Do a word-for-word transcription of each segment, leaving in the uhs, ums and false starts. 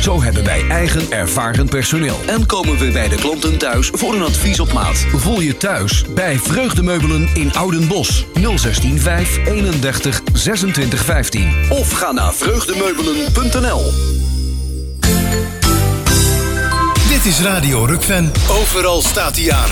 Zo hebben wij eigen ervaren personeel. En komen we bij de klanten thuis voor een advies op maat. Voel je thuis bij Vreugdemeubelen in Oudenbosch. nul zestien vijf eenendertig zesentwintig vijftien. Of ga naar vreugdemeubelen punt n l. Dit is Radio Rukven. Overal staat hij aan.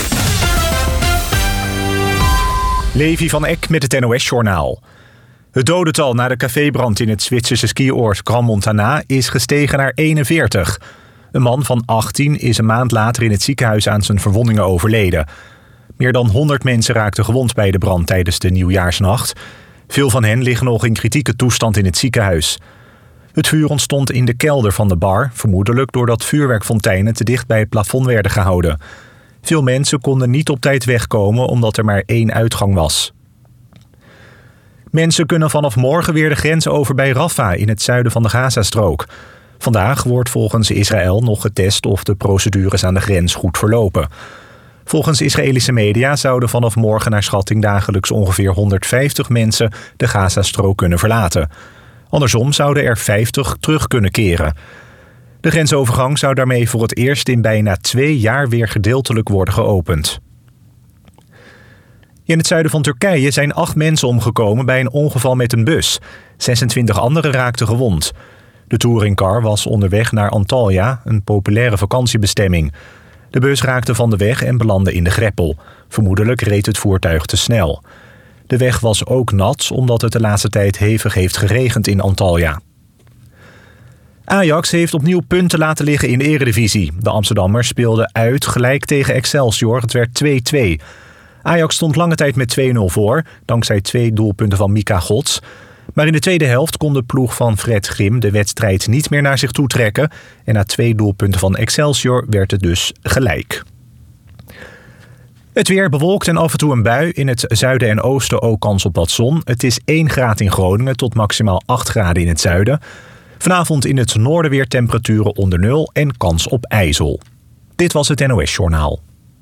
Levi van Eck met het N O S-journaal. Het dodental na de cafébrand in het Zwitserse skioord Grand Montana is gestegen naar eenenveertig. Een man van achttien is een maand later in het ziekenhuis aan zijn verwondingen overleden. Meer dan honderd mensen raakten gewond bij de brand tijdens de nieuwjaarsnacht. Veel van hen liggen nog in kritieke toestand in het ziekenhuis. Het vuur ontstond in de kelder van de bar, vermoedelijk doordat vuurwerkfonteinen te dicht bij het plafond werden gehouden. Veel mensen konden niet op tijd wegkomen omdat er maar één uitgang was. Mensen kunnen vanaf morgen weer de grens over bij Rafah in het zuiden van de Gazastrook. Vandaag wordt volgens Israël nog getest of de procedures aan de grens goed verlopen. Volgens Israëlische media zouden vanaf morgen naar schatting dagelijks ongeveer honderdvijftig mensen de Gazastrook kunnen verlaten. Andersom zouden er vijftig terug kunnen keren. De grensovergang zou daarmee voor het eerst in bijna twee jaar weer gedeeltelijk worden geopend. In het zuiden van Turkije zijn acht mensen omgekomen bij een ongeval met een bus. zesentwintig anderen raakten gewond. De touringcar was onderweg naar Antalya, een populaire vakantiebestemming. De bus raakte van de weg en belandde in de greppel. Vermoedelijk reed het voertuig te snel. De weg was ook nat omdat het de laatste tijd hevig heeft geregend in Antalya. Ajax heeft opnieuw punten laten liggen in de Eredivisie. De Amsterdammers speelden uit gelijk tegen Excelsior. Het werd twee-twee. Ajax stond lange tijd met twee nul voor, dankzij twee doelpunten van Mika Gods. Maar in de tweede helft kon de ploeg van Fred Grim de wedstrijd niet meer naar zich toe trekken. En na twee doelpunten van Excelsior werd het dus gelijk. Het weer bewolkt en af en toe een bui. In het zuiden en oosten ook kans op wat zon. Het is één graad in Groningen tot maximaal acht graden in het zuiden. Vanavond in het noorden weer temperaturen onder nul en kans op ijzel. Dit was het N O S-journaal.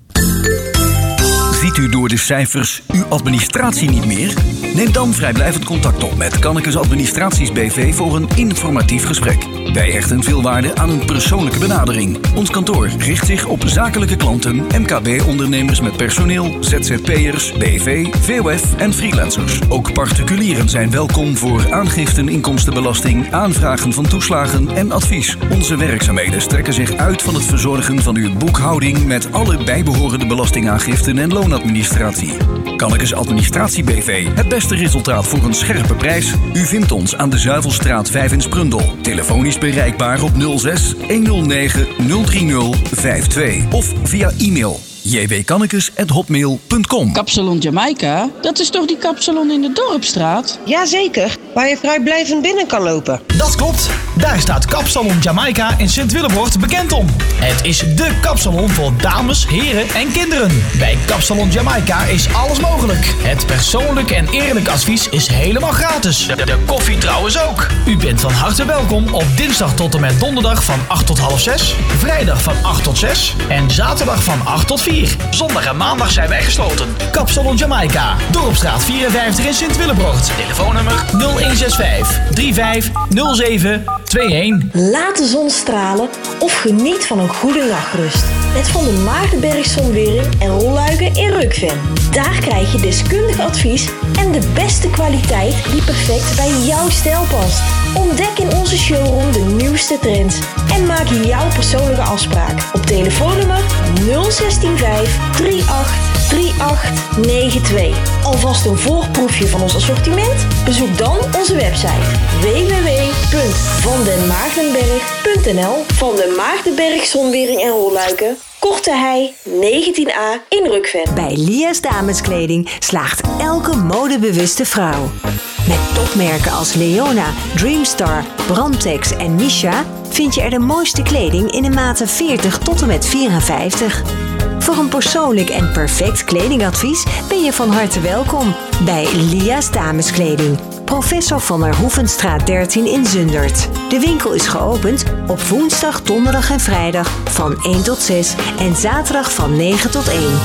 Ziet u door de cijfers uw administratie niet meer? Neem dan vrijblijvend contact op met Kannekes Administraties B V voor een informatief gesprek. Wij hechten veel waarde aan een persoonlijke benadering. Ons kantoor richt zich op zakelijke klanten, M K B-ondernemers met personeel, Z Z P'ers, B V, V O F en freelancers. Ook particulieren zijn welkom voor aangiften inkomstenbelasting, aanvragen van toeslagen en advies. Onze werkzaamheden strekken zich uit van het verzorgen van uw boekhouding met alle bijbehorende belastingaangiften en loonadministratie. Kannekes Administratie B V. Het beste resultaat voor een scherpe prijs. U vindt ons aan de Zuivelstraat vijf in Sprundel. Telefonisch bereikbaar op nul zes honderdnegen nul drie nul vijf twee of via e-mail j w kannekes at hotmail punt com. Kapsalon Jamaica, dat is toch die kapsalon in de Dorpstraat? Jazeker, waar je vrijblijvend binnen kan lopen. Dat klopt, daar staat Kapsalon Jamaica in Sint-Willebroort bekend om. Het is dé kapsalon voor dames, heren en kinderen. Bij Kapsalon Jamaica is alles mogelijk. Het persoonlijk en eerlijk advies is helemaal gratis. De, de koffie trouwens ook. U bent van harte welkom op dinsdag tot en met donderdag van acht tot half zes, vrijdag van acht tot zes en zaterdag van acht tot vier. Zondag en maandag zijn wij gesloten. Kapsalon Jamaica, Dorpstraat vierenvijftig in Sint-Willebroort. Telefoonnummer nul een zes vijf drie vijf nul zeven twee een. Laat de zon stralen of geniet van een goede nachtrust. Met Van der Maardenberg Zonwering en Rolluiken in Rukven. Daar krijg je deskundig advies en de beste kwaliteit die perfect bij jouw stijl past. Ontdek in onze showroom de nieuwste trends en maak jouw persoonlijke afspraak op telefoonnummer nul zestien vijf drie acht drie acht negen twee. Alvast een voorproefje van ons assortiment? Bezoek dan onze website w w w punt van den maardenberg punt n l. Van den Maardenberg Zonwering en Rolluiken, Korte Hei negentien a in Rukven. Bij Lia's Dameskleding slaagt elke modebewuste vrouw. Met topmerken als Leona, Dreamstar, Brandtex en Misha vind je er de mooiste kleding in de maten veertig tot en met vierenvijftig. Voor een persoonlijk en perfect kledingadvies ben je van harte welkom bij Lia's Dameskleding. Professor van der Hoevenstraat dertien in Zundert. De winkel is geopend op woensdag, donderdag en vrijdag van één tot zes en zaterdag van negen tot één.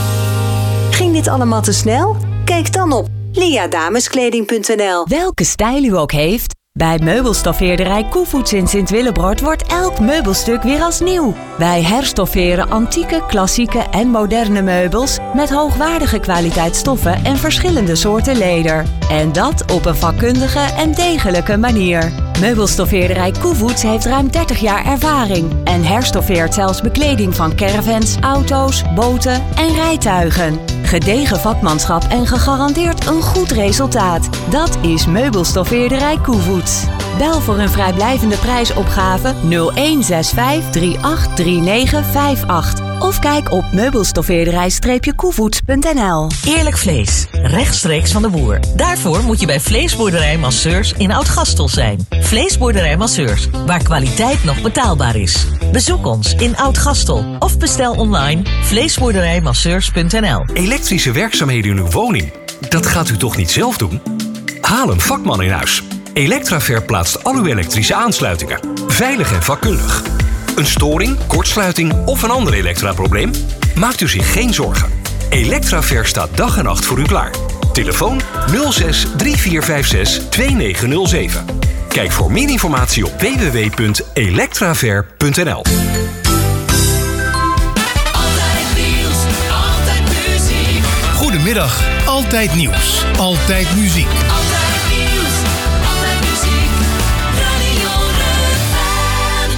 Ging dit allemaal te snel? Kijk dan op lia dameskleding punt n l. Welke stijl u ook heeft, Bij meubelstoffeerderij Koevoets in Sint-Willebroord wordt elk meubelstuk weer als nieuw. Wij herstofferen antieke, klassieke en moderne meubels met hoogwaardige kwaliteit stoffen en verschillende soorten leder. En dat op een vakkundige en degelijke manier. Meubelstoffeerderij Koevoets heeft ruim dertig jaar ervaring en herstoffeert zelfs bekleding van caravans, auto's, boten en rijtuigen. Gedegen vakmanschap en gegarandeerd een goed resultaat. Dat is Meubelstoffeerderij Koevoets. Bel voor een vrijblijvende prijsopgave nul een zes vijf drie acht drie negen vijf acht of kijk op meubelstoffeerderij koevoets punt n l. Eerlijk vlees, rechtstreeks van de boer. Daarvoor moet je bij Vleesboerderij Masseurs in Oud-Gastel zijn. Vleesboerderij Masseurs, waar kwaliteit nog betaalbaar is. Bezoek ons in Oud-Gastel of bestel online vleesboerderij masseurs punt n l. Elektrische werkzaamheden in uw woning, dat gaat u toch niet zelf doen? Haal een vakman in huis. Electraver plaatst al uw elektrische aansluitingen. Veilig en vakkundig. Een storing, kortsluiting of een ander elektraprobleem? Maakt u zich geen zorgen. Electraver staat dag en nacht voor u klaar. Telefoon nul zes drie vier vijf zes twee negen nul zeven. Kijk voor meer informatie op w w w punt electraver punt n l. Goedemiddag, Altijd Nieuws, Altijd Muziek. Altijd nieuws, altijd muziek, Radio Rukven.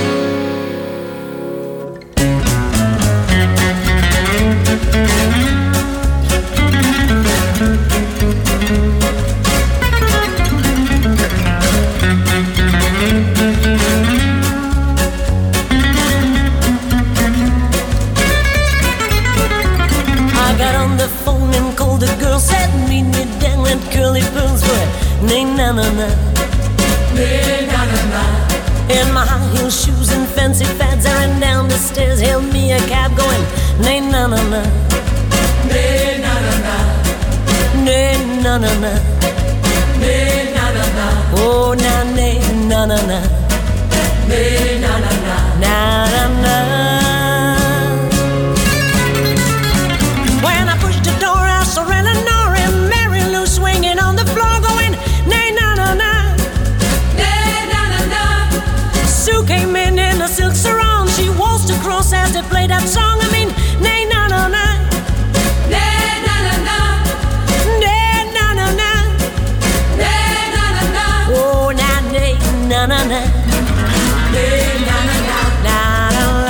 I got on the phone and called the girl, said meet me down at Curly Pearl's boy. Nay na na na, nay na na na. In my high heel shoes and fancy fads, I ran down the stairs, hailed me a cab going. Nay na na na, nay na na na, nay na na na, nay na na na. Oh na nay na na na, nay na na na, na na na. When I pushed the door, I saw Eleanor and Mary Lou swinging on the floor, going nay na na na, nay na na na. Sue came in in a silk sarong, she waltzed across as they played that song. I mean, nay na na na, nay na na na, nay na na na, nay na na na. Oh na nay na na na, nay na na na, na na na.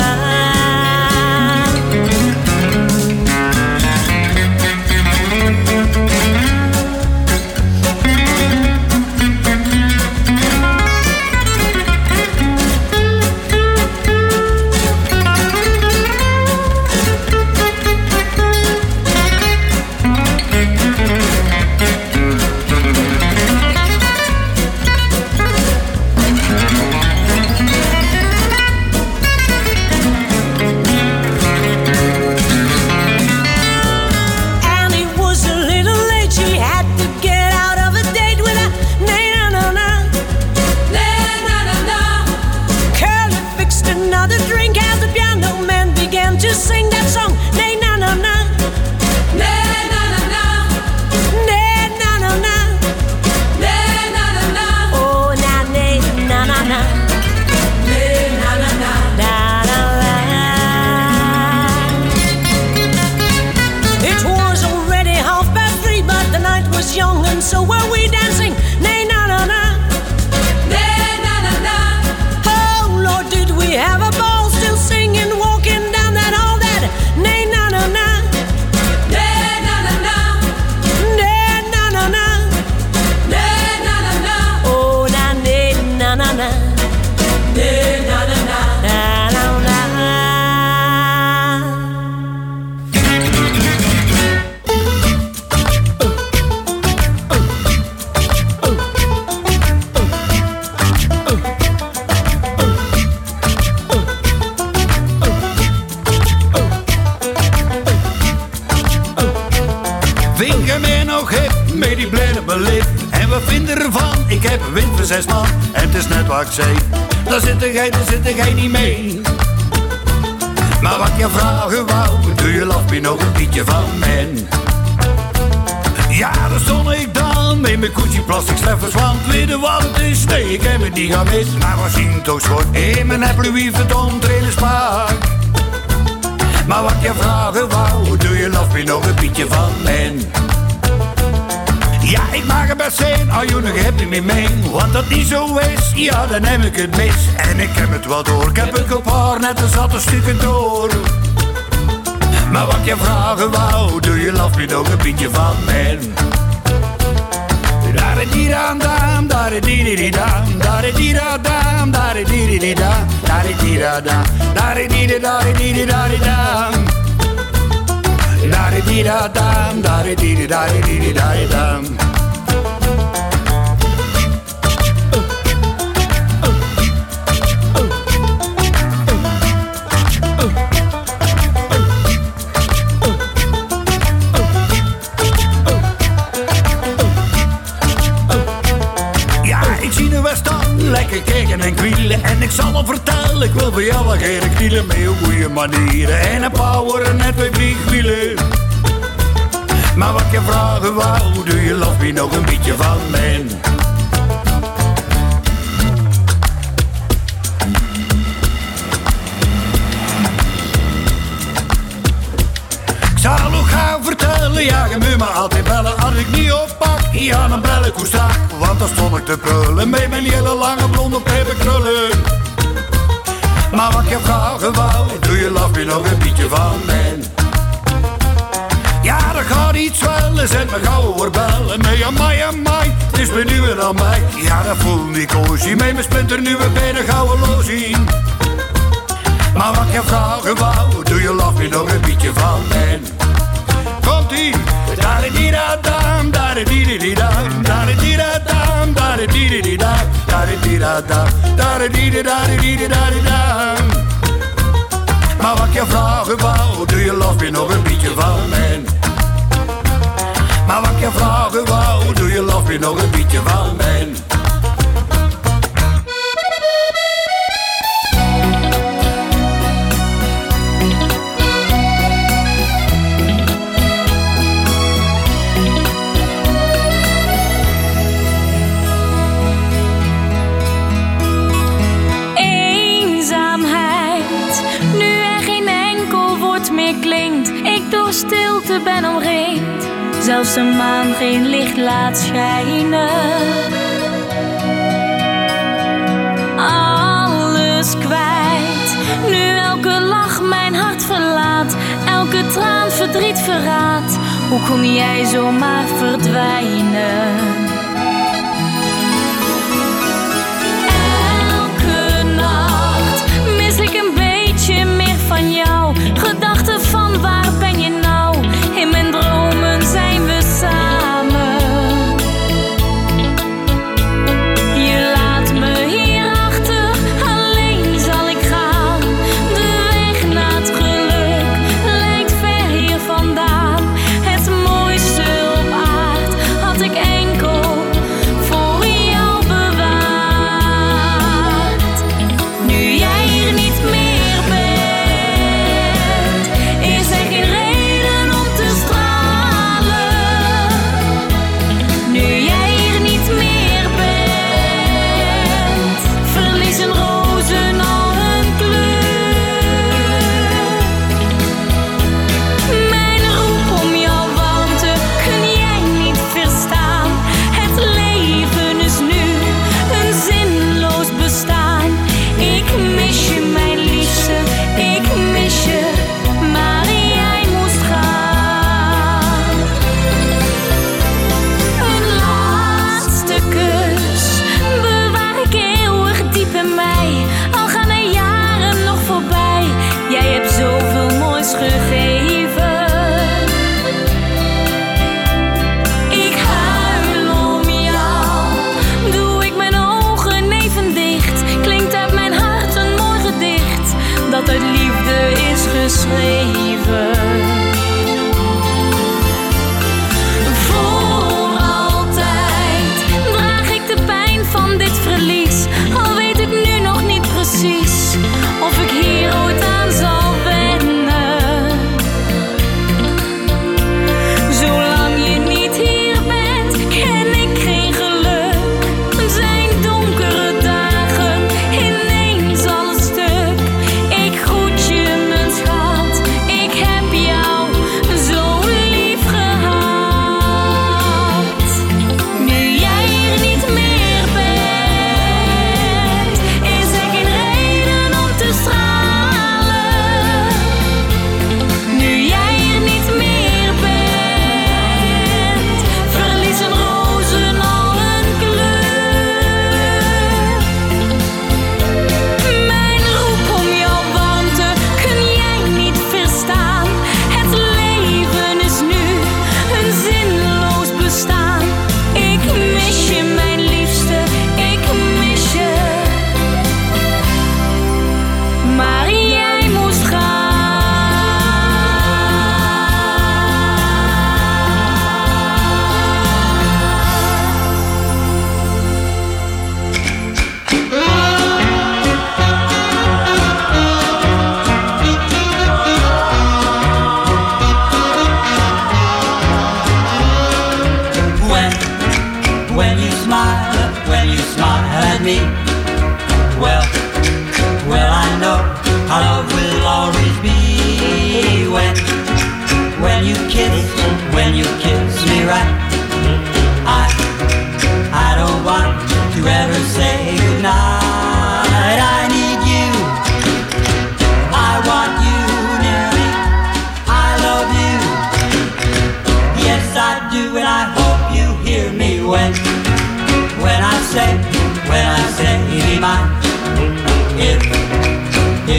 To sing that song, nay na na na, nay na na na, nay na na na, nay na na na. Oh na nay na na na, nay na na na, na na na. It was already half past three, but the night was young and so were we dancing. Nay na na na, nay na na na. Oh Lord, did we have a ball, still singing, walking down that hall, that nay na na na, nay na na na, nay na na na, nay na na na. Oh na nay na na na, nay na na na, na na na. Vind je mij nog hip met die blijde beleefd? En wat vind je ervan? Ik heb een wind voor zes man en het is net wat ik zei. Daar zit jij, daar zit jij niet mee. Maar wat je vragen wou, doe je laf me nog een beetje van mij. Ja, daar stond ik dan dan neem ik koetsie plastic sleffers, want weet je wat het is? Nee, ik heb het niet gemist, maar we zien toch schoon in mijn heb Louis Vuitton trainen spaak. Maar wat je vragen wou, doe je love me nog een beetje van men? Ja, ik mag er best zijn, als je nog happy mee meen. Want dat niet zo is, ja, dan neem ik het mis. En ik heb het wel door, ik heb het op haar net als zat een stukje door. Maar wat je vragen wou, doe je love me nog een beetje van men? Daar-di-da-dam, daar-di-di-di-dam, daar-di-di-da-dam, daar-di-di-di-dam, daar-di-di-da-dam, daar-di-di-da-di-di-da-di-dam. Da-di-di-da-dam, da-di-di-da-di-di-da-di-dam. Ja, ik zie de Westan lekker kijken en kwielen. En ik zal hem vertellen, ik wil voor jou wel geen knielen. Met heel goede manieren en een power en net twee vliegwielen. Maar wat je vragen wou, doe je love me nog een beetje van men? Ik zal nog gaan vertellen, ja, je moet me altijd bellen. Als ik niet oppak, ja, dan bel ik hoe strak. Want dan stond ik te prullen met mijn hele lange blonde peperkrullen. Maar wat je vragen wou, doe je love me nog een beetje van men? Ja, dat gaat iets zwellen, zet me gauw oorbellen. Met amai, amai, het is me nu weer aan mij. Ja, dat voel ik oozie, met mijn splinternieuwe benen gouden loosie. Maar wat je vragen wou, doe je love me nog een beetje van men? Komt-ie! Da-di-di-da-dam, da-di-di-di-dam, da-di-di-da-dam, da-di-di-di-dam, da-di-di-da-dam, da-di-di-da-di-di-da-di-dam. Maar wat je vragen wou, doe je love me nog een beetje van men? Maar wat je vragen wou, doe je love me nog een beetje van men? Stilte ben omringd, zelfs de maan geen licht laat schijnen. Alles kwijt, nu elke lach mijn hart verlaat, elke traan verdriet verraadt. Hoe kon jij zomaar verdwijnen? Elke nacht mis ik een beetje meer van jou. Gedachten van waar ben je nou? In mijn dromen zijn we samen. Je laat me hier achter, alleen zal ik gaan. De weg naar het geluk lijkt ver hier vandaan. Het mooiste op aard had ik enkel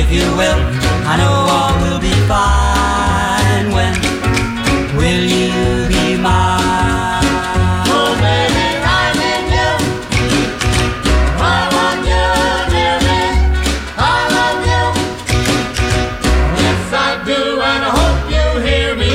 if you will, I know all will be fine. When will you be mine? Oh baby, I need you. I want you near me. I love you. Yes I do, and I hope you hear me.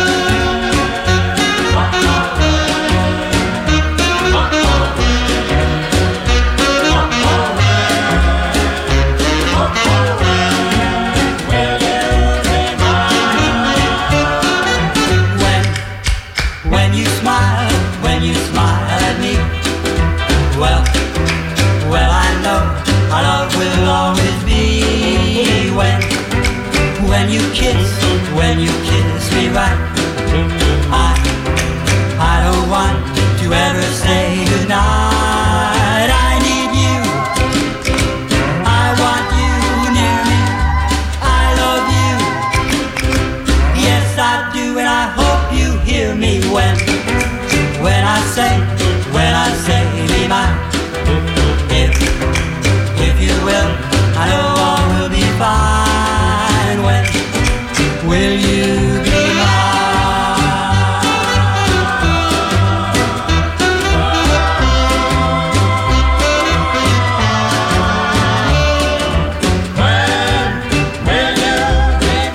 When you kiss, when you kiss me right, I, I don't want to ever say goodnight. I need you, I want you near me, I love you, yes I do, and I hope you hear me when, when I say, when I say be mine. If, if you will, I know all will be fine. When will you be mine? When will you be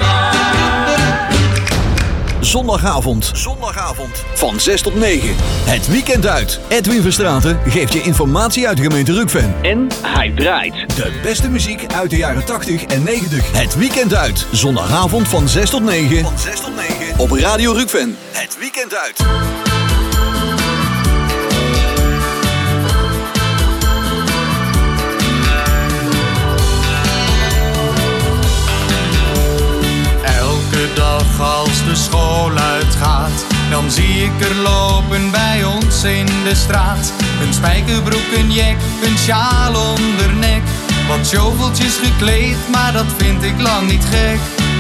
mine? Zondagavond. Zondagavond. Van zes tot negen. Het weekend uit. Edwin Verstraeten geeft je informatie uit de gemeente Rukven. En hij draait de beste muziek uit de jaren tachtig en negentig. Het weekend uit. Zondagavond van zes tot negen. Van zes tot negen. Op Radio Rukven. Het weekend uit. Elke dag als de school uitgaat, dan zie ik er lopen bij ons in de straat. Een spijkerbroek, een jek, een sjaal onder nek. Wat sjoveltjes gekleed, maar dat vind ik lang niet gek.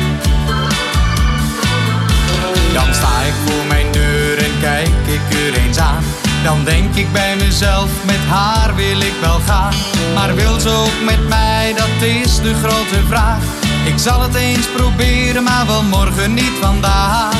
Dan sta ik voor mijn deur en kijk ik er eens aan. Dan denk ik bij mezelf, met haar wil ik wel gaan. Maar wil ze ook met mij, dat is de grote vraag. Ik zal het eens proberen, maar wel morgen, niet vandaag.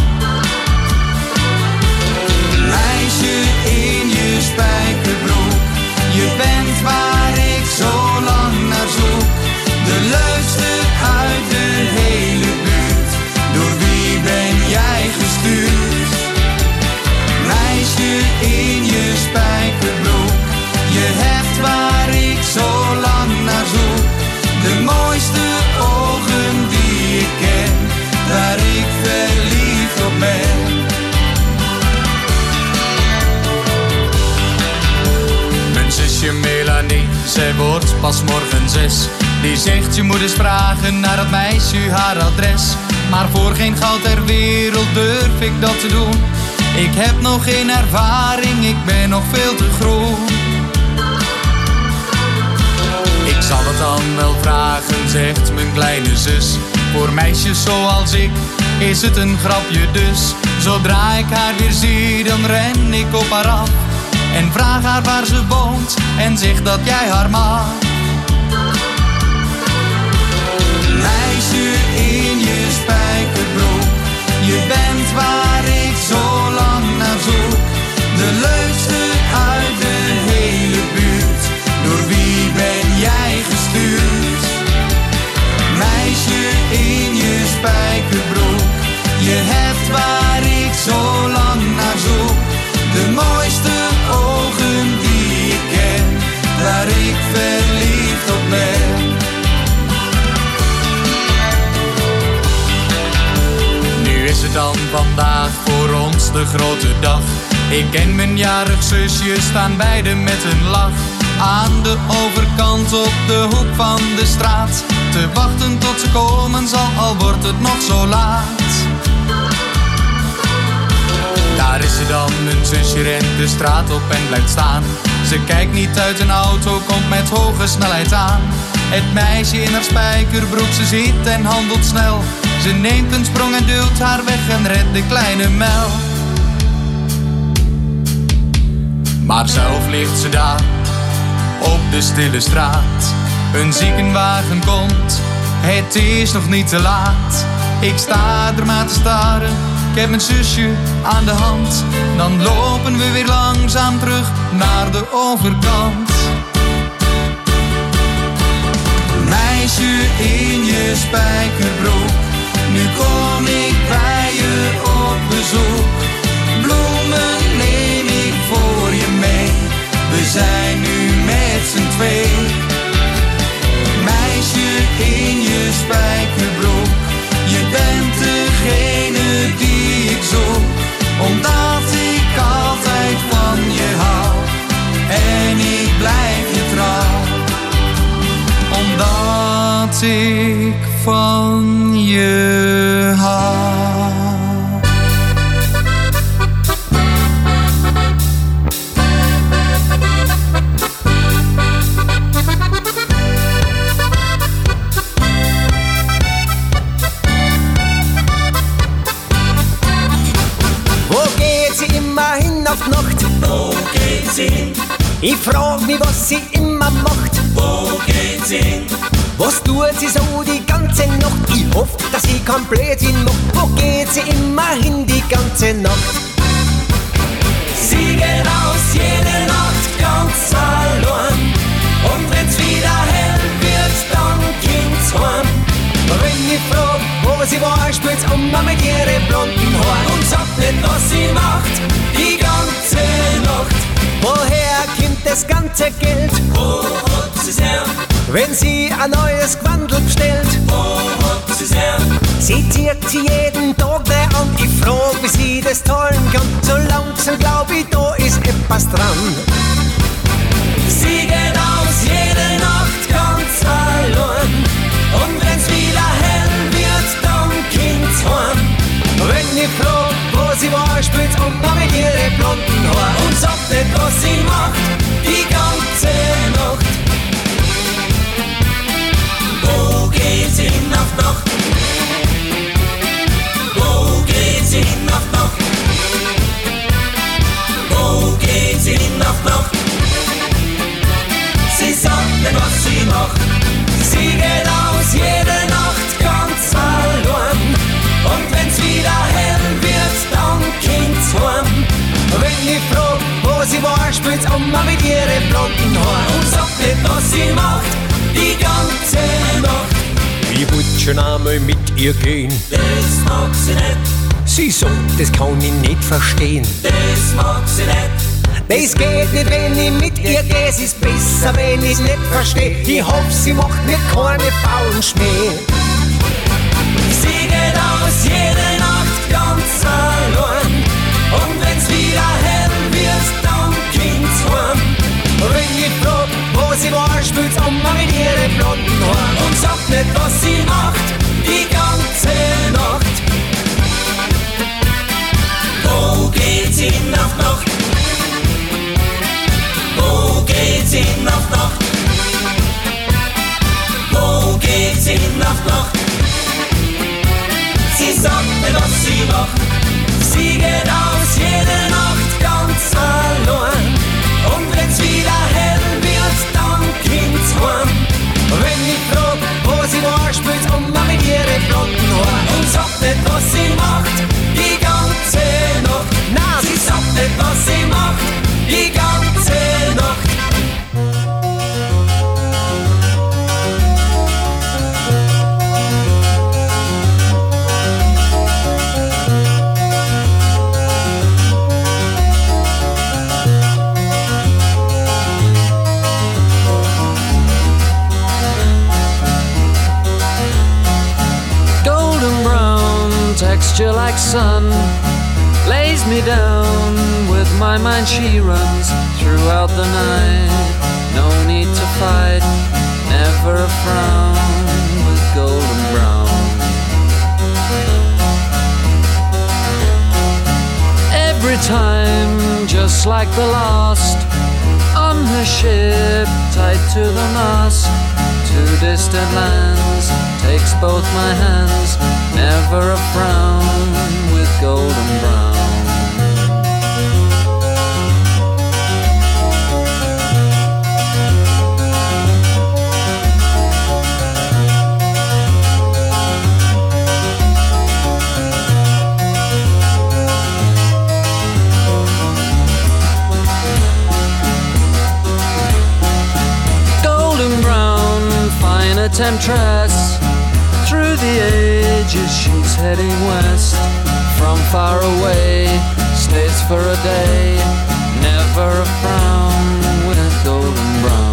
Meisje in je spijkerbroek, je bent waar ik zo lang naar zoek. De leukste uit de hele buurt, door wie ben jij gestuurd? Meisje in je spijkerbroek, je hebt waar ik zo lang naar zoek. De mooiste ogen die ik ken, waar ik verliefd op ben. Mijn zusje Melanie, zij wordt pas morgen zes. Die zegt je moet eens vragen naar dat meisje haar adres. Maar voor geen goud ter wereld durf ik dat te doen. Ik heb nog geen ervaring, ik ben nog veel te groen. Ik zal het dan wel vragen, zegt mijn kleine zus. Voor meisjes zoals ik is het een grapje dus. Zodra ik haar weer zie, dan ren ik op haar af. En vraag haar waar ze woont en zeg dat jij haar mag. Meisje in je spijkerbroek, je bent waar ik zo lang naar zoek. De leukste uit de hele buurt, door wie ben jij gestuurd? Meisje in je spijkerbroek, je hebt waar ik zo lang naar zoek. De mooiste ogen die ik ken, waar ik verliefd op ben. Nu is het dan vandaag voor ons de grote dag. Ik en mijn jarig zusje staan beiden met een lach aan de overkant op de hoek van de straat, te wachten tot ze komen zal, al wordt het nog zo laat. Daar is ze dan, mijn zusje rent de straat op en blijft staan. Ze kijkt niet uit een auto, komt met hoge snelheid aan. Het meisje in haar spijkerbroek, ze ziet en handelt snel. Ze neemt een sprong en duwt haar weg en redt de kleine Mel. Maar zelf ligt ze daar, op de stille straat. Een ziekenwagen komt, Het is nog niet te laat, ik sta er maar te staren. Ik heb mijn zusje aan de hand, dan lopen we weer langzaam terug naar de overkant. Meisje in je spijkerbroek, nu kom ik bij je op bezoek. Bloemen neem ik voor je mee, we zijn nu met z'n twee. Meisje in je spijkerbroek, je bent degene die ik zoek. Omdat ik altijd van je hou en ik blijf je trouw. Omdat ik van je hou. Auf Nacht, wo geht sie hin? Ich frag mich, was sie immer macht, wo geht sie hin? Was tut sie so die ganze Nacht? Ich hoff, dass sie kein Blödsinn macht. Wo geht sie immer hin die ganze Nacht? Sie geht aus jede Nacht ganz allein. Und wenn's wieder hell wird, dann kommt's heim. Wenn ich frag, wo sie war, spielt's Oma mit ihren blonden Haaren und sagt nicht, was sie macht die ganze Nacht. Woher kommt das ganze Geld? Wo hat sie's her? Wenn sie ein neues Gewandel bestellt, wo hat sie's her? Sie zieht sie jeden Tag neu an. Ich frag, wie sie das zahlen kann. So langsam glaub ich, da ist etwas dran. Sie geht aus jede Nacht ganz allein. Und wenn's wieder hell wird, dann kommt's heim. Wenn ich frag, wo sie war, spielt's Oma mit ihren blonden Haaren und sagt nicht, was sie macht die ganze Nacht. Wo geht sie hin auf Nacht? Wo geht sie hin auf Nacht? Wo geht sie hin auf Nacht? Sie sagt nicht, was sie macht. Sie geht aus jede Nacht ganz allein. Und wenn's wieder hell wird, dann kommt's heim. Wenn ich frag, wo sie war, spielt's Oma mit ihren blonden Haaren und sagt nicht, was sie macht die ganze Nacht. Ich wollt schon einmal mit ihr gehen, das mag sie nicht. Sie sagt, das kann ich nicht verstehen, das mag sie nicht. Das geht nicht, wenn ich mit ihr geh, es ist besser, wenn ich's nicht versteh. Ich hoff, sie macht mir keine faulen Schmäh. Sie geht aus jede Nacht ganz allein. Und wenn's wieder hell wird, dann kommt's heim. Wenn ich frag, wo sie war, spielt's Oma mit ihren blonden Haaren und sagt nicht, was sie macht die ganze Nacht. Wo geht sie hin auf Nacht? Wo geht sie hin auf Nacht? Wo geht sie hin auf Nacht? Sie sagt mir, was sie macht. Sie geht aus jede Nacht ganz allein. Und wenn's wieder hell wird, dann kommt's heim. Wenn ich frag, wo sie war, spielt's Oma mit ihren blonden Haaren und sagt nicht, was sie macht die ganze Nacht. Nein, sie sagt nicht, was sie macht die ganze Nacht. Texture like sun lays me down. With my mind she runs throughout the night. No need to fight, never a frown. With golden brown, every time just like the last. On her ship tied to the mast, to distant lands takes both my hands. Never a frown with golden brown. temptress. Through the ages she's heading west. From far away, stays for a day. Never a frown with golden brown.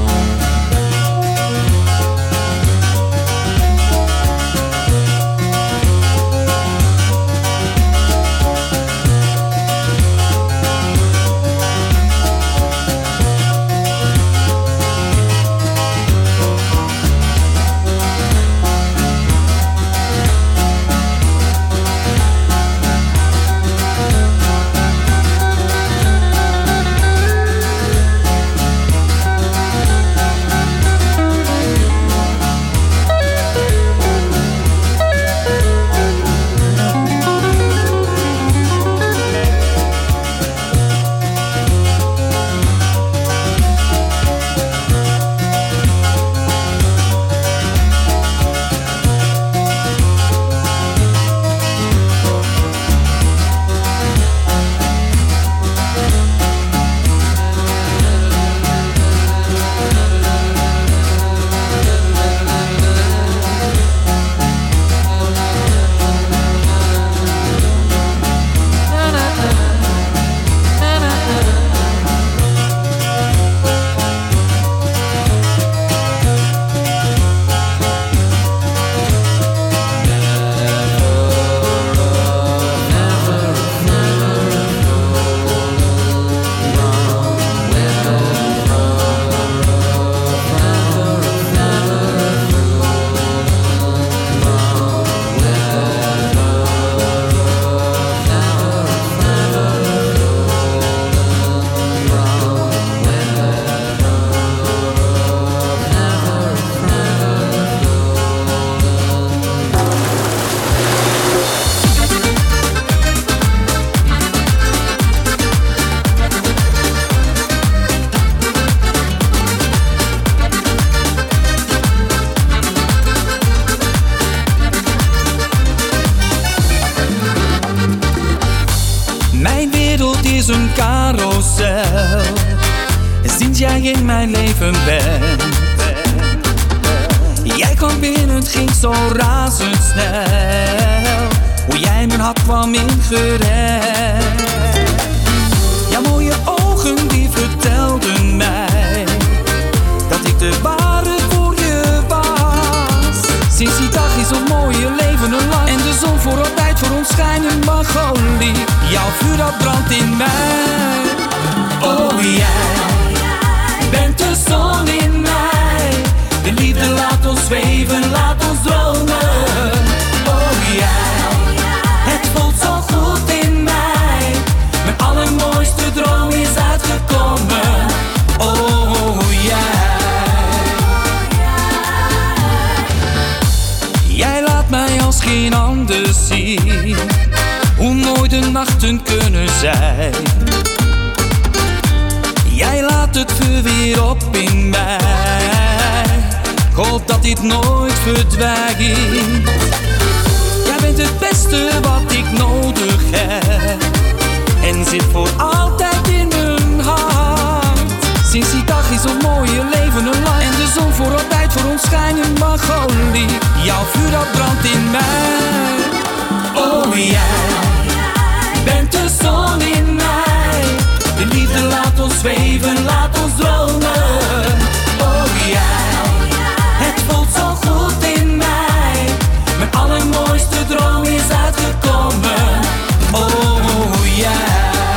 Sinds jij in mijn leven bent. Jij kwam binnen, het ging zo razendsnel. Hoe jij mijn hart kwam ingerend. Jouw mooie ogen die vertelden mij dat ik de ware voor je was. Sinds die dag is ons mooie leven een lang. En de zon voor altijd voor ons schijnen mag, oh lief. Jouw vuur dat brandt in mij. Oh jij bent de zon in mij. De liefde laat ons zweven, laat ons dromen. Oh jij, het voelt zo goed in mij. Mijn allermooiste droom is uitgekomen. Oh jij, jij laat mij als geen ander zien hoe mooi de nachten kunnen zijn. Jij laat het vuur weer op in mij. Ik hoop dat dit nooit verdwijnt. Jij bent het beste wat ik nodig heb. En zit voor altijd in mijn hart. Sinds die dag is ons mooie leven een lang. En de zon voor altijd voor ons schijnen mag, oh lief. Jouw vuur dat brandt in mij. Oh jij bent de zon in mij. De liefde laat ons zweven, laat ons dromen. Oh jij, het voelt zo goed in mij. Mijn allermooiste droom is uitgekomen. Oh jij.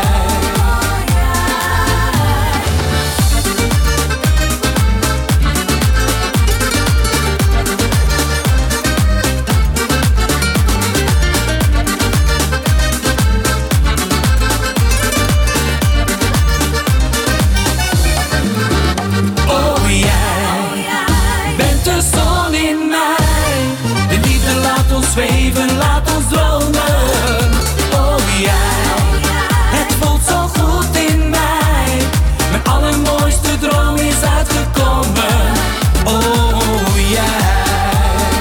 Zweven, laat ons dromen. Oh jij, het voelt zo goed in mij. Mijn allermooiste droom is uitgekomen. Oh jij,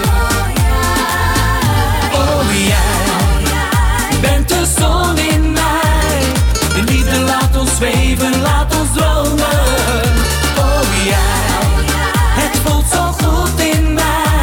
oh jij, bent de zon in mij. De liefde laat ons zweven, laat ons dromen. Oh jij, het voelt zo goed in mij.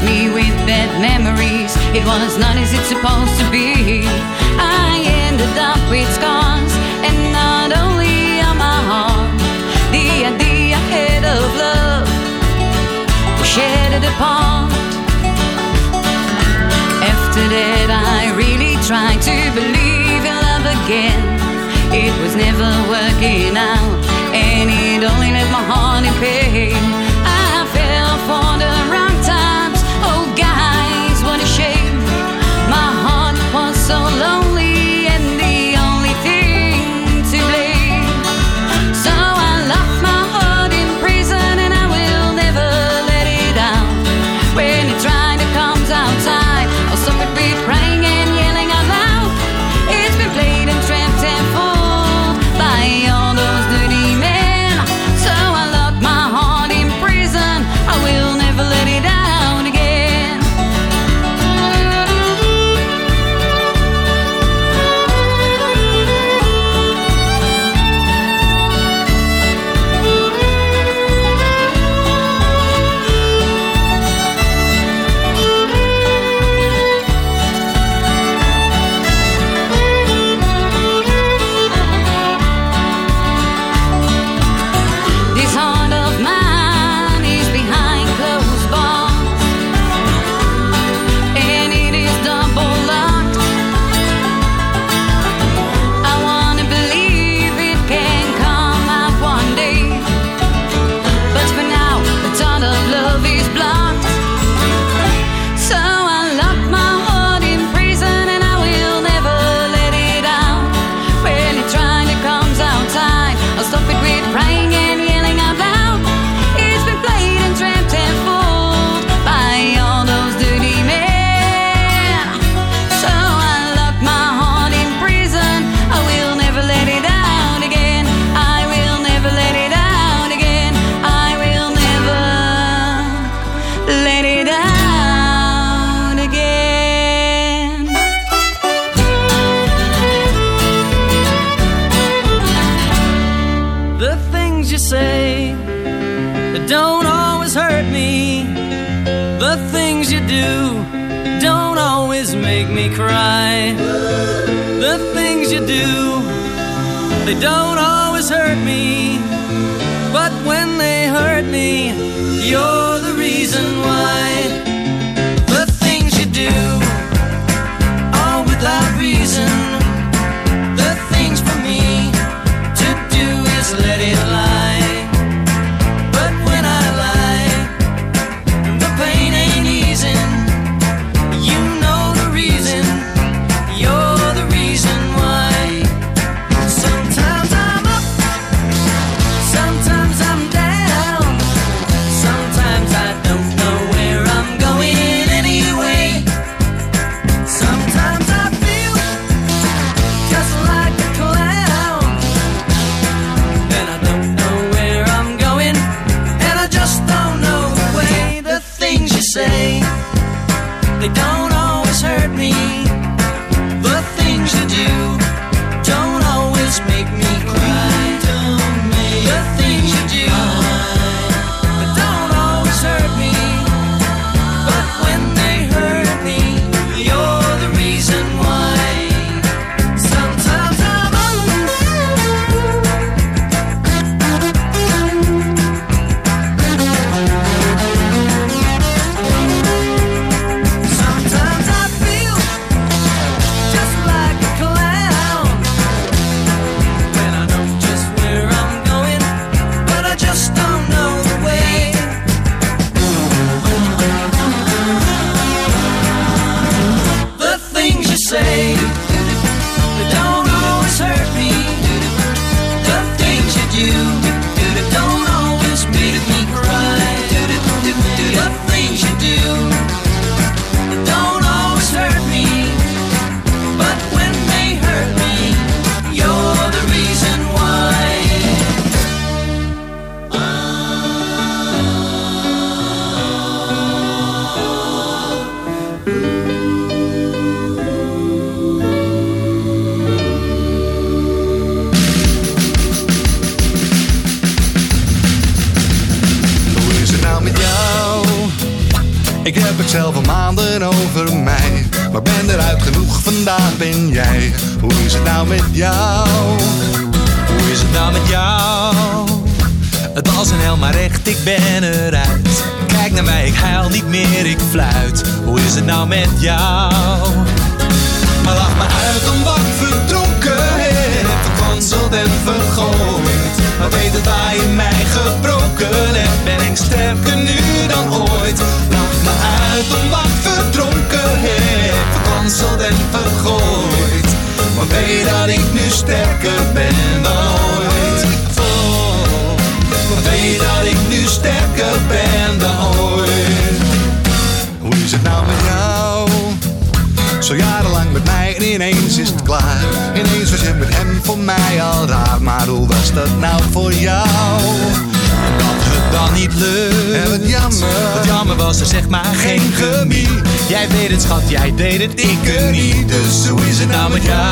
me with bad memories. It was not as it's supposed to be. I ended up with scars, and not only on my heart. The idea I had of love was shattered apart. After that I really tried to believe in love again. It was never working out, and it only left my heart in pain. I fell for the wrong times. Oh guys, what a shame. My heart was so lonely, and the only thing to blame. So I locked my heart in prison, and I will never let it out. When it tried to come outside, I'll stop it with praying and yelling out loud. It's been played and trapped and fooled by all those dirty men. So I locked my heart in prison. I will never let it out again. This heart of mine is behind closed bars, and it is double locked. I wanna believe it can come out one day, but for now the thought of love is blocked. So I locked my heart in prison, and I will never let it out. When it tries to come outside, I'll stop it with praying and yelling out loud. It's been played and trapped and fooled by all those dirty men. So I locked my heart in prison. I will never let it out again. I will never let it out again. I will never let it out again. The things you say that don't always hurt me. The things you do don't always make me cry. The things you do, they don't always hurt me. But when they hurt me, you're the reason why. The things you do, all without reason. The things for me to do is let it lie. But when I lie, the pain ain't easing. You know the reason, you're the reason why. Sometimes I'm up, sometimes I'm down. Sometimes I don't know Ik heb het zelf al maanden over mij, maar ben eruit genoeg, vandaag ben jij. Hoe is het nou met jou? Hoe is het nou met jou? Het was een hel maar echt, ik ben eruit. Kijk naar mij, ik huil niet meer, ik fluit. Hoe is het nou met jou? Maar lach me uit om wat verdronken heb, verkwanseld en vergooid. Maar weet het waar je mij gebroken hebt, ben ik sterker nu dan ooit. Lach me uit om wat verdronken heb, verkwanseld en vergooid. Maar weet dat ik nu sterker ben dan ooit. Oh, maar weet dat ik nu sterker ben dan ooit. Hoe is het nou met jou? Zo jarenlang met mij en ineens is het klaar. Ineens was je met hem voor mij al raar. Maar hoe was dat nou voor jou? Dat het dan niet lukt. En wat jammer. Wat jammer was er zeg maar geen chemie. Jij weet het schat, jij deed het, ik er niet. Dus hoe is het nou met jou?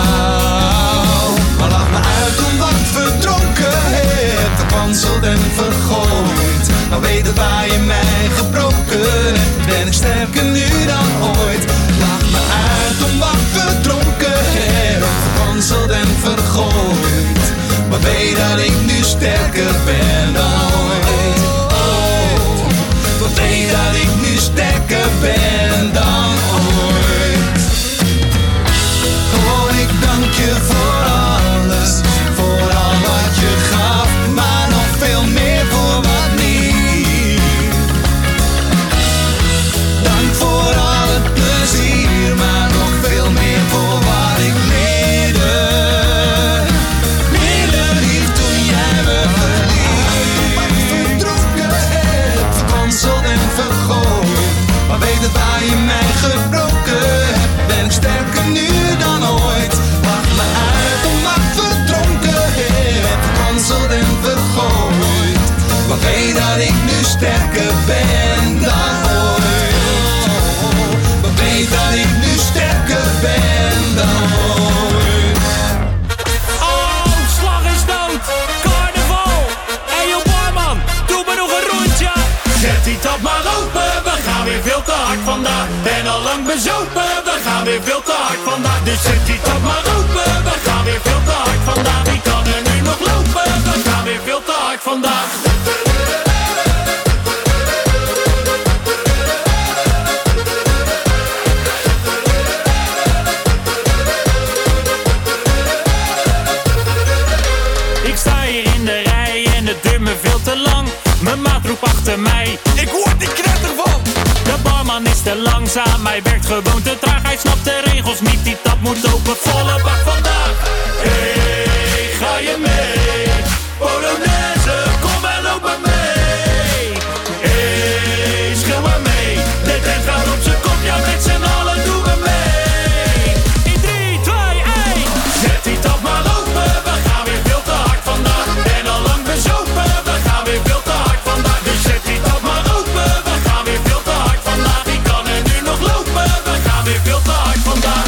Maar lach me uit om wat verdronken hebt, verkwanseld en vergooid. Maar weet het waar je mij gebroken hebt, ben ik sterker nu dan ooit. Lach me uit om wat verdronken hebt, verkwanseld en vergooid. Maar weet dat ik nu sterker ben dan ooit. Oh, maar weet dat ik nu sterker ben dan ooit. Gewoon ik dank je voor alles, voor al wat je gaf, maar nog veel meer voor wat niet. Dank voor al het plezier, maar nog veel meer voor wat ik leerde. Minder lief toen jij me verliet. Wat verdronken hebt, verkwanseld en vergooid. Maar weet het waar je mij gebroken hebt, ben ik sterker nu dan ooit. Lach me uit om wat verdronken hebt, verkwanseld en vergooid. Maar weet dat ik nu sterker ben dan ooit. Maar weet dat ik nu sterker ben dan ooit. Oh, slag is dood, carnaval. Hey joh barman, doe me nog een rondje. Zet die tap maar open, we gaan weer veel te hard vandaag. Ben al lang bezopen, we gaan weer veel te hard vandaag. Dus zet die tap maar open, we gaan weer veel te hard vandaag. Wie kan er nu nog lopen, we gaan weer veel te hard vandaag. Ik sta hier in de rij en het duurt me veel te lang. Mijn maat roept achter mij, ik word die knetter van. De barman is te langzaam, hij werkt gewoon te traag. Hij snapt de regels niet, die tap moet open, volle bak vandaag. Hey, ga je mee? Polonaise, kom maar lopen mee. Hey, schil maar mee. De tent gaat op zijn kop, ja met z'n allen doen we mee. In drie, twee, één. Zet die tap maar open, we gaan weer veel te hard vandaag. Ben al lang bezopen, we gaan weer veel te hard vandaag. Dus zet die tap maar open, we gaan weer veel te hard vandaag. Wie kan er nu nog lopen, we gaan weer veel te hard vandaag.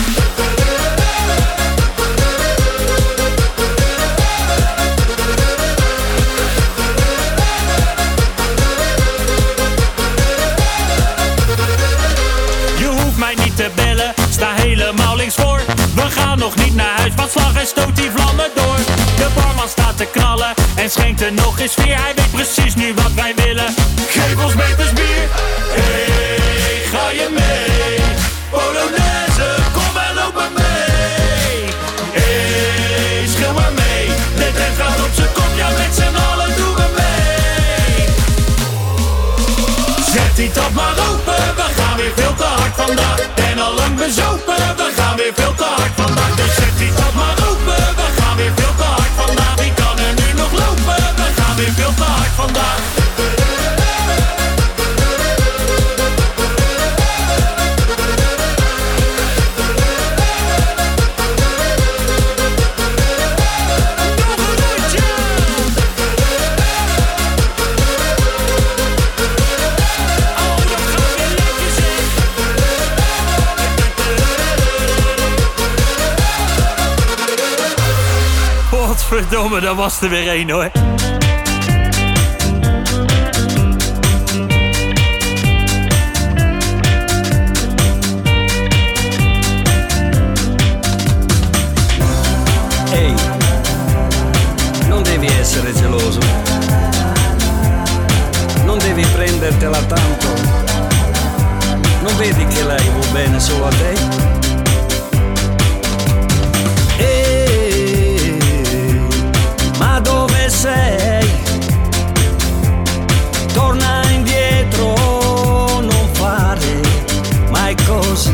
Je hoeft mij niet te bellen, sta helemaal links voor. We gaan nog niet naar huis, want slag en stoot die vlammen door. De barman staat te knallen en schenkt er nog eens vier. Hij weet precies nu wat wij willen. Geef ons meters bier. Hey, ga je mee? Polonaise, kom maar lopen mee. Hey, schil maar mee. De tent gaat op zijn kop, ja met z'n allen doen we mee. Zet die tap maar open, we gaan weer veel te hard vandaag. Ben al lang bezopen, we gaan weer veel te hard vandaag. Dus zet die tap maar open, we gaan weer veel te hard vandaag. Wie kan er nu nog lopen, we gaan weer veel te hard vandaag. Verdomme, daar was er weer één hoor. vedi che lei vuol bene solo a te? Ehi, ma dove sei? Torna indietro, non fare mai così.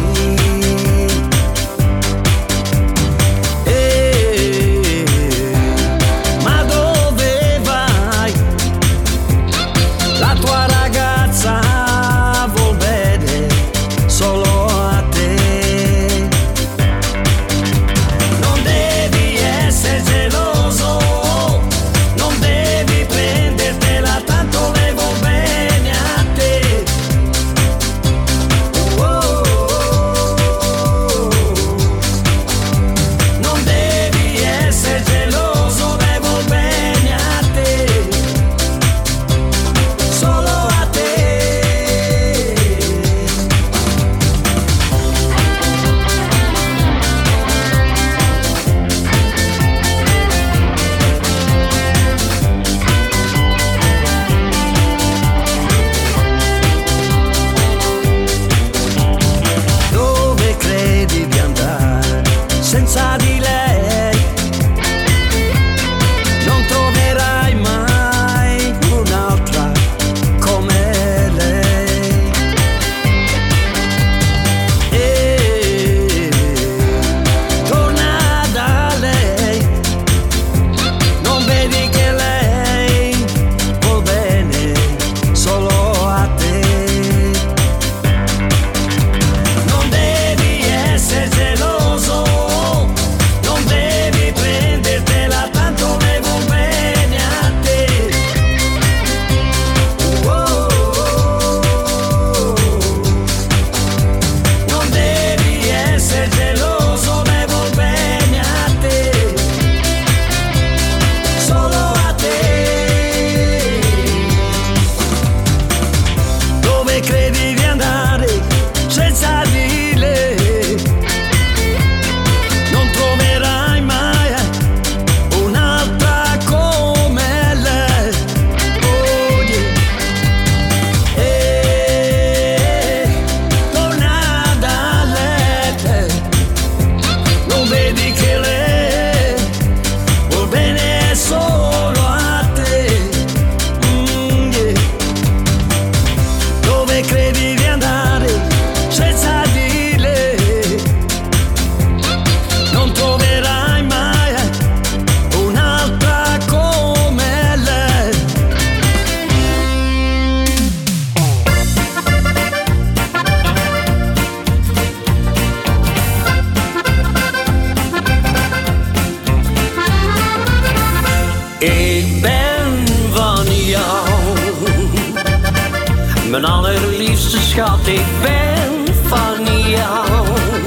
Mijn allerliefste schat, ik ben van jou.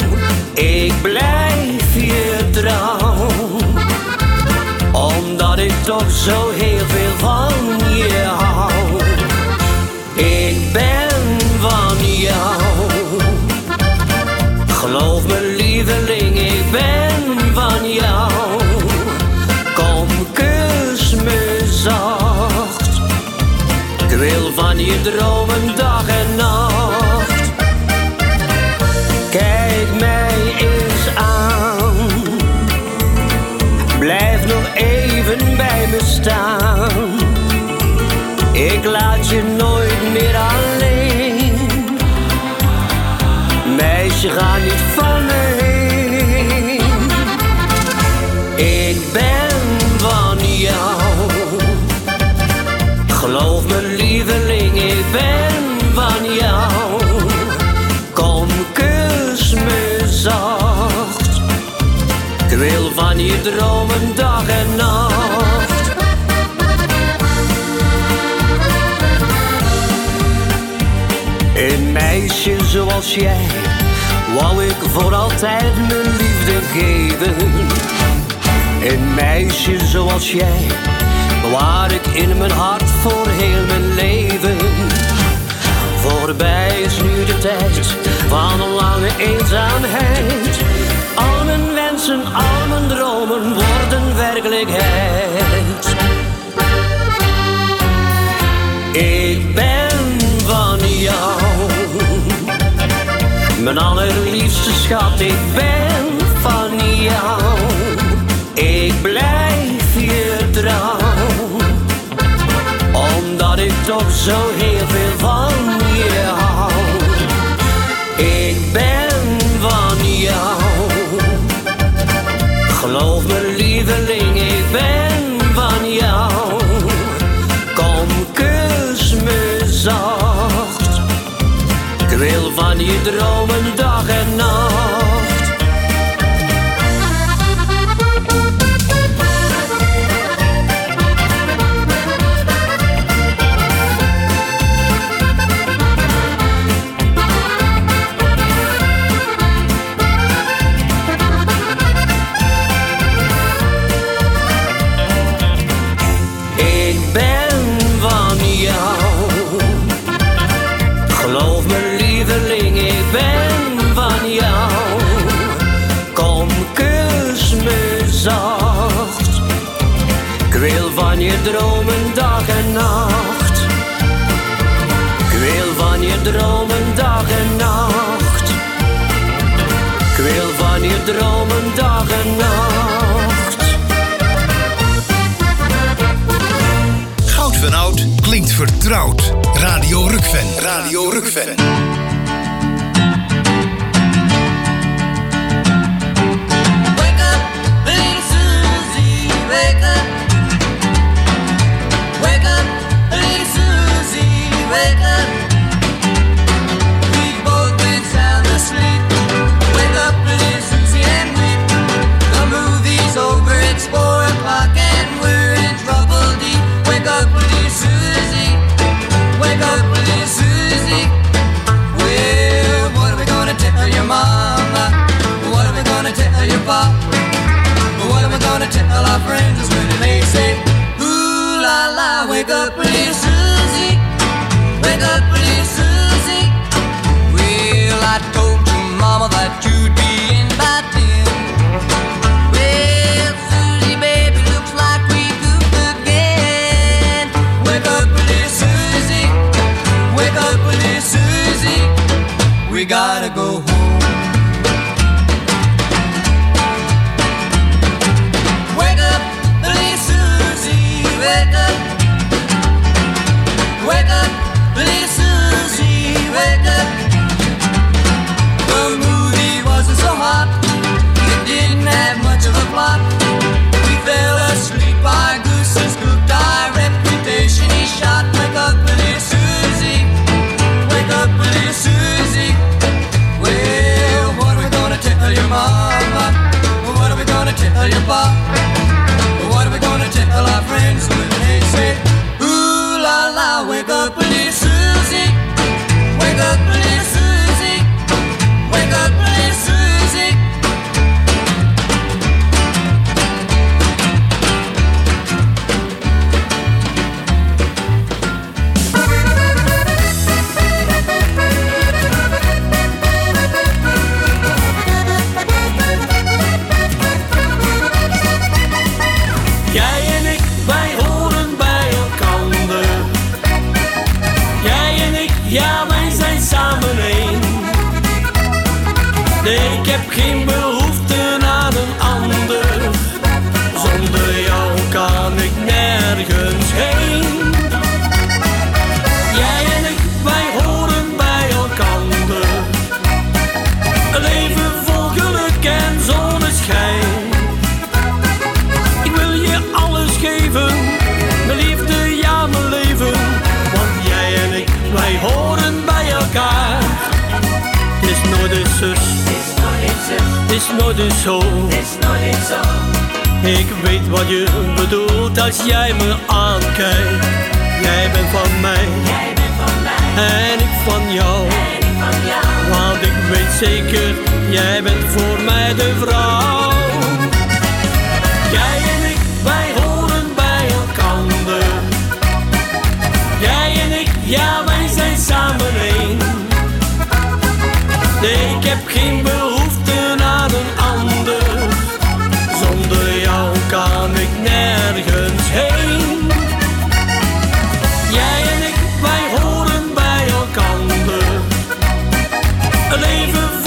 Ik blijf je trouw, omdat ik toch zo heel veel van je hou. Ik ben van jou, geloof me lieveling, ik ben van jou. Kom, kus me zacht, ik wil van je dromen dag en nacht. Kijk mij eens aan, blijf nog even bij me staan. Ik laat je nooit meer alleen. Meisje, ga niet van me heen. Ik ben van jou, geloof me lieveling, ik ben van jou. Kom, kus me zacht, ik wil van je dromen dag en nacht. Een meisje zoals jij, wou ik voor altijd mijn liefde geven. Een meisje zoals jij, bewaar ik in mijn hart voor heel mijn leven. Voorbij is nu de tijd van een lange eenzaamheid. Al mijn wensen, al mijn dromen worden werkelijkheid. Ik ben van jou, Mijn allerliefste schat, ik ben van jou. Ik blijf je trouw, omdat ik toch zo heel veel van je hou. Ik ben van jou. Geloof me lieveling, ik ben van jou. Kom, kus me zacht. Ik wil van je dromen dag en nacht. Ik wil van je dromen dag en nacht. Ik wil van je dromen dag en nacht. Ik wil van je dromen dag en nacht. Goud van Oud klinkt vertrouwd. Radio Rukven. Radio Rukven. Tell our friends when they say, ooh la la, wake up little Susie, wake up little Susie. Well, I told your mama that you'd be in by ten. Well, Susie, baby, looks like we goofed again. Wake up little Susie, wake up little Susie. We gotta go home. Wake up, wake up, little Susie, wake up. The movie wasn't so hot, it didn't have much of a plot. We fell asleep, our goose is cooked, our reputation is shot. Wake up, little Susie, wake up, little Susie. Well, what are we gonna tell your mama? What are we gonna tell your papa? What are we gonna tell our friends when they say, ooh la la, wake up little Susie, wake up little Susie, wake up little Susie. Ja, wij zijn samen één. Nee, ik heb geen behoefte aan een ander. Zonder jou kan ik nergens heen. Jij en ik, wij horen bij elkander. Een leven vol geluk en zonneschijn. Ik wil je alles geven, mijn liefde, ja, mijn leven. Want jij en ik, wij horen bij elkaar. Het is nooit een zus, het is nooit een zo. Ik weet wat je bedoelt als jij me aankijkt. Jij bent van mij, en ik van jou. Want ik weet zeker, jij bent voor mij de vrouw. Jij en ik, wij horen bij elkander. Jij en ik, ja, wij zijn samen één. Nee, ik heb geen behoefte aan een ander. Zonder jou kan ik nergens heen. Jij en ik, wij horen bij elkander. Een leven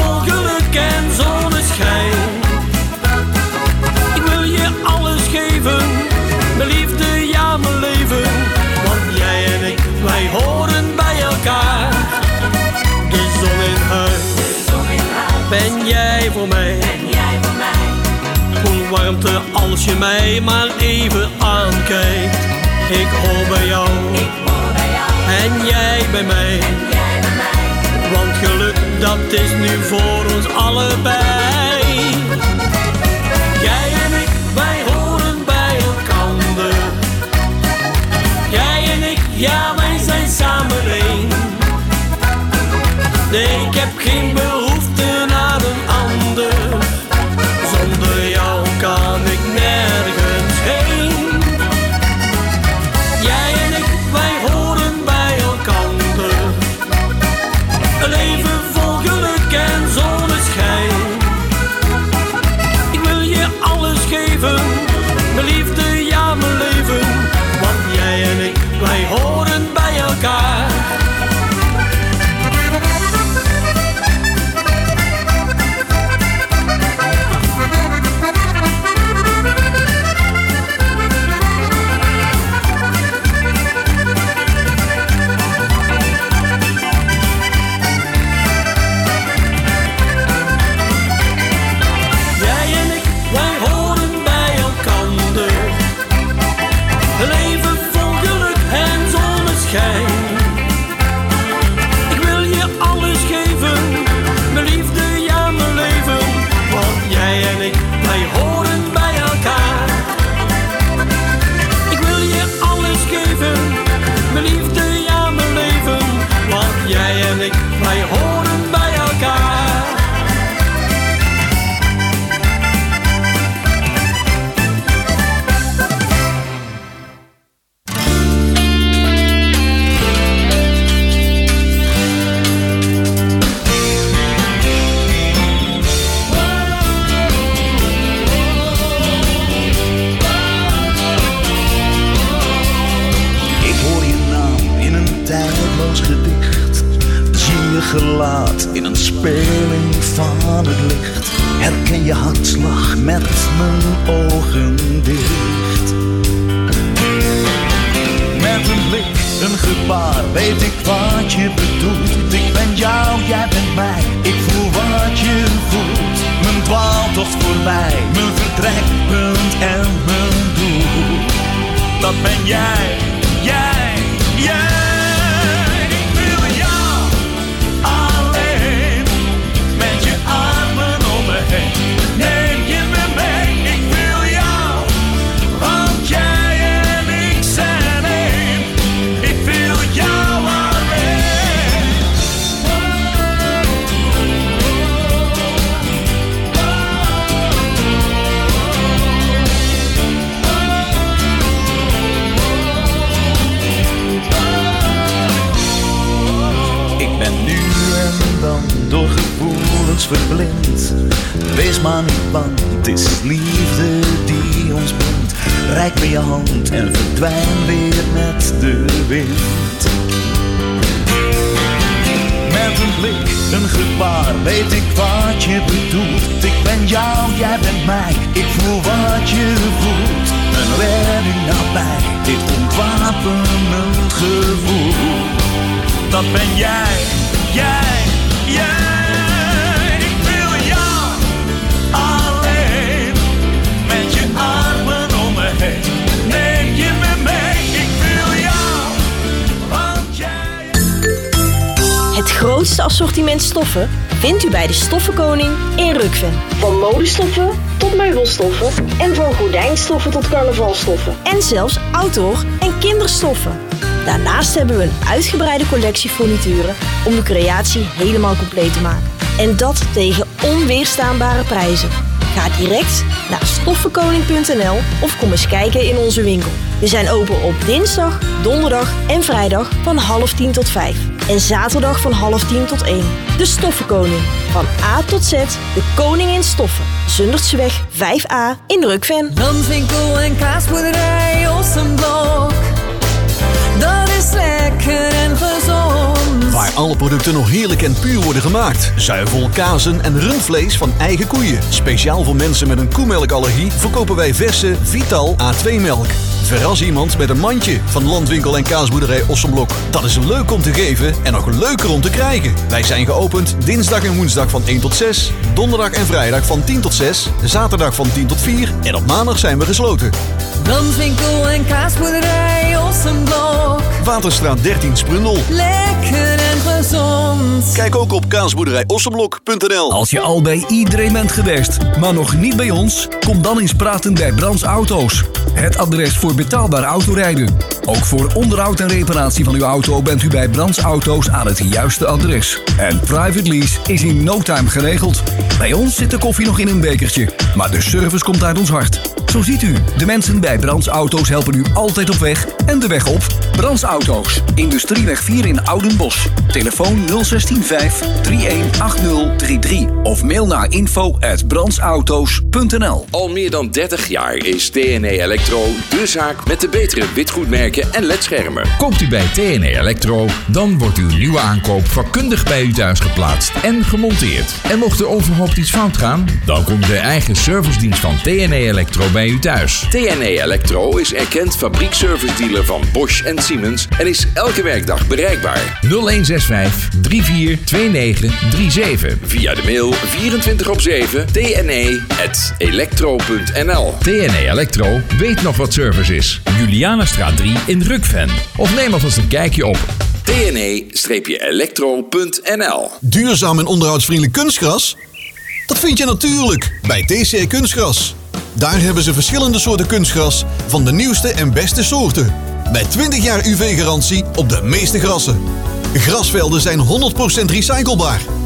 jij voor mij. Ben jij voor mij. Voel warmte als je mij maar even aankijkt. Ik hoor bij jou, ik hoor bij jou. En jij bij mij, en jij bij mij. Want geluk dat is nu voor ons allebei. Jij en ik, wij horen bij elkander. Jij en ik, ja wij zijn samen één. Nee, ik heb geen behoefte aan een ander. Zonder jou kan ik nergens heen. Jij en ik, wij horen bij elkander. Een leven vol geluk en zonneschijn. Ik wil je alles geven, mijn liefde, ja mijn leven. Want jij en ik, wij horen bij elkaar. Ik wil je alles geven, mijn liefde, ja mijn leven. Want jij en ik, wij horen bij elkaar. Ik wil je alles geven, mijn liefde, ja mijn leven. Want jij en ik, wij horen bij elkaar. Gelaat in een speling van het licht. Herken je hartslag met mijn ogen dicht. Met een blik, een gebaar, weet ik wat je bedoelt. Ik ben jou, jij bent mij, ik voel wat je voelt. Mijn dwaaltocht voorbij, mijn vertrekpunt en mijn doel. Dat ben jij, jij, jij. Neem je me mee, ik wil jou. Want jij en ik zijn één. Ik wil jou alleen. Ik ben nu en dan door gevoelens verblind. Wees maar niet bang, het is liefde die ons bindt. Reik me je hand en verdwijn weer met de wind. Met een blik, een gebaar, weet ik wat je bedoelt. Ik ben jou, jij bent mij, ik voel wat je voelt. Een redding nabij, dit ontwapenend gevoel. Dat ben jij, jij, jij. Neem je me mee, ik wil jou, want jij... Het grootste assortiment stoffen vindt u bij de Stoffenkoning in Rukven. Van modestoffen tot meubelstoffen en van gordijnstoffen tot carnavalstoffen. En zelfs outdoor- en kinderstoffen. Daarnaast hebben we een uitgebreide collectie furnituren om de creatie helemaal compleet te maken. En dat tegen onweerstaanbare prijzen. Ga direct naar stoffenkoning punt n l of kom eens kijken in onze winkel. We zijn open op dinsdag, donderdag en vrijdag van half tien tot vijf. En zaterdag van half tien tot één. De Stoffenkoning. Van A tot Z, de koning in stoffen. Zundertseweg vijf a in Rukven. Landwinkel en kaasboerderij Ossenblok. Dat is lekker en gezond. Waar waar alle producten nog heerlijk en puur worden gemaakt. Zuivel, kazen en rundvlees van eigen koeien. Speciaal voor mensen met een koemelkallergie verkopen wij verse Vital A twee melk. Verras iemand met een mandje van Landwinkel en Kaasboerderij Ossenblok. Dat is leuk om te geven en nog leuker om te krijgen. Wij zijn geopend dinsdag en woensdag van één tot zes, donderdag en vrijdag van tien tot zes, zaterdag van tien tot vier en op maandag zijn we gesloten. Landwinkel en Kaasboerderij Ossenblok. Waterstraat dertien Sprundel. Lekker en gezond. Kijk ook op kaasboerderij ossenblok punt n l. Als je al bij iedereen bent geweest, maar nog niet bij ons, kom dan eens praten bij Brands Auto's. Het adres voor betaalbaar autorijden. Ook voor onderhoud en reparatie van uw auto bent u bij Brands Auto's aan het juiste adres. En private lease is in no time geregeld. Bij ons zit de koffie nog in een bekertje, maar de service komt uit ons hart. Zo ziet u, de mensen bij Brands Auto's helpen u altijd op weg en de weg op. Brands Auto's, Industrieweg vier in Oudenbosch. Telefoon nul zes vijf drie een acht nul drie drie of mail naar info at brandsauto's punt n l. Al meer dan dertig jaar is T N E Electro de zaak met de betere witgoedmerken en ledschermen. Koopt u bij T N E Electro, dan wordt uw nieuwe aankoop vakkundig bij u thuis geplaatst en gemonteerd. En mocht er onverhoopt iets fout gaan, dan komt de eigen servicedienst van T N E Electro bij u thuis. T N E Electro is erkend fabriekservice dealer van Bosch en Siemens en is elke werkdag bereikbaar. nul een zes vijf drie vier twee negen drie zeven. Via de mail vierentwintig op zeven t n e at electro punt n l. T N E Electro weet nog wat service is. Julianastraat drie in Rukven. Of neem alvast een kijkje op t n e electro punt n l. Duurzaam en onderhoudsvriendelijk kunstgras? Dat vind je natuurlijk bij T C Kunstgras. Daar hebben ze verschillende soorten kunstgras van de nieuwste en beste soorten. Met twintig jaar U V-garantie op de meeste grassen. Grasvelden zijn honderd procent recyclebaar